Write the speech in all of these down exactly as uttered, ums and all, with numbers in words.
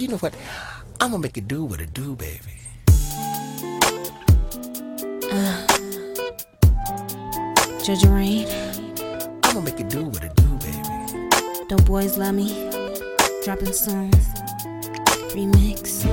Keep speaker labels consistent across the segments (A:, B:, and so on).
A: you know what? I'm gonna make it do what it do, baby.
B: Uh, Georgia Rain.
A: I'm gonna make it do what it do, baby.
B: Don't boys love me? Dropping songs. Remix.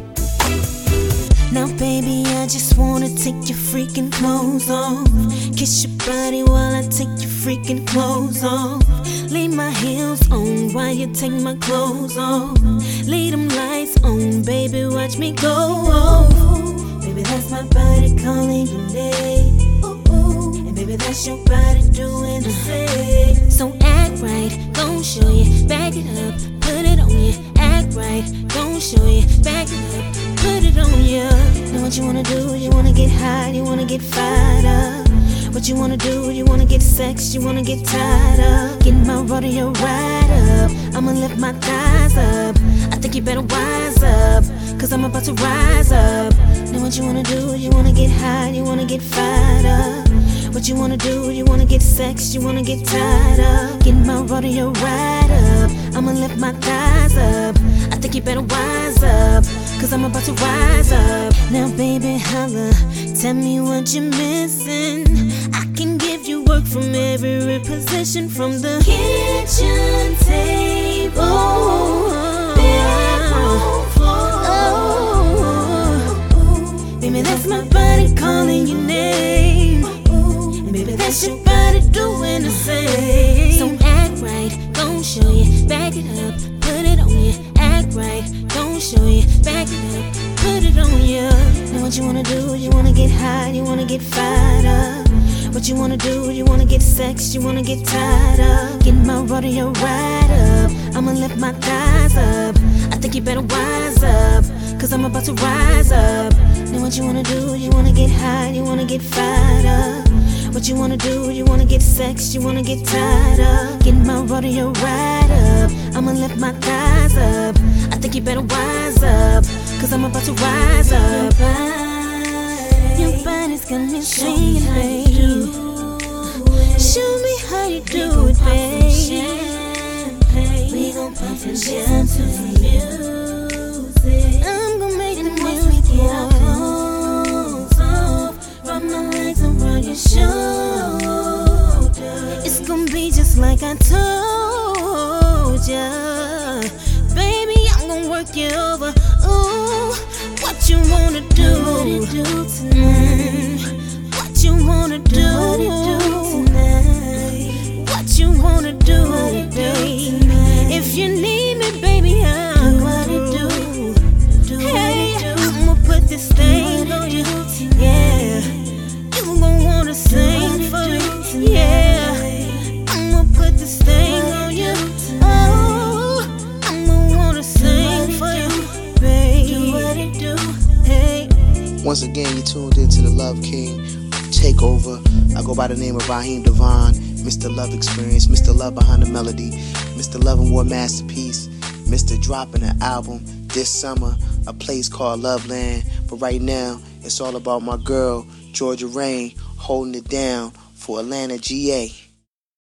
B: Now baby, I just wanna take your freaking clothes off. Kiss your body while I take your freaking clothes off. Leave my heels on while you take my clothes off. Leave them lights on, baby, watch me go off. Baby, that's my body calling your name. Ooh, ooh. And baby, that's your body doing the same. So act right, gon' show you, back it up, put it on you. Act right, gon' show you, back it up, put it on you. Know what you wanna do? You wanna get high, you wanna get fired up. What you wanna do? You wanna get sex, you wanna get tied up. Get my rodeo right up, I'ma lift my thighs up. I think you better wise up, cause I'm about to rise up. Know what you wanna do? You wanna get high, you wanna get fired up. What you wanna do? You wanna get sex, you wanna get tied up. Get my rodeo right up, I'ma lift my thighs up. I think you better wise up, cause I'm about to rise up. Now baby, holla, tell me what you're missing. I can give you work from every position, from the kitchen table, bedroom floor. Oh, baby, that's my body calling your name. And baby, that's your body doing the same. So act right, gon' show you, back it up, put it on you. Act right, gon' show you, back it up, put it on you. Know what you wanna do? You wanna get high, you wanna get fired up. What you wanna do? You wanna get sex, you wanna get tied up. Get my rodeo right up, I'ma lift my thighs up. I think you better wise up, cause I'm about to rise up. Know what you wanna do? You wanna get high, you wanna get fired up. What you wanna do? You wanna get sex, you wanna get tied up. Get my rodeo right up, I'ma lift my thighs up. I think you better wise up, cause I'm about to rise up. Your body's got me singing, babe. Show me how you do it, babe. We gon' pop some champagne to the music. I'm gon' make the music get our clothes off. Wrap my legs around your shoulder. It's gon' be just like I told ya. Baby, I'm gon' work you over. Ooh, what you wanna do? What you do tonight? What you wanna do? What you do tonight? What you wanna do, baby? If you need me, baby, I'll what you do. Hey, I'ma put this thing on you. Yeah, you gon' wanna sing for me. Yeah, I'ma put this thing on you. Oh, I'ma wanna sing for you, baby. Do what it do. Hey.
C: Once again, you tuned into the Love King Takeover. I go by the name of Raheem Devon, Mister Love Experience, Mister Love Behind the Melody, Mister Love and War Masterpiece, Mister Dropping an album this summer, a place called Loveland. But right now, it's all about my girl, Georgia Rain, holding it down for Atlanta, G A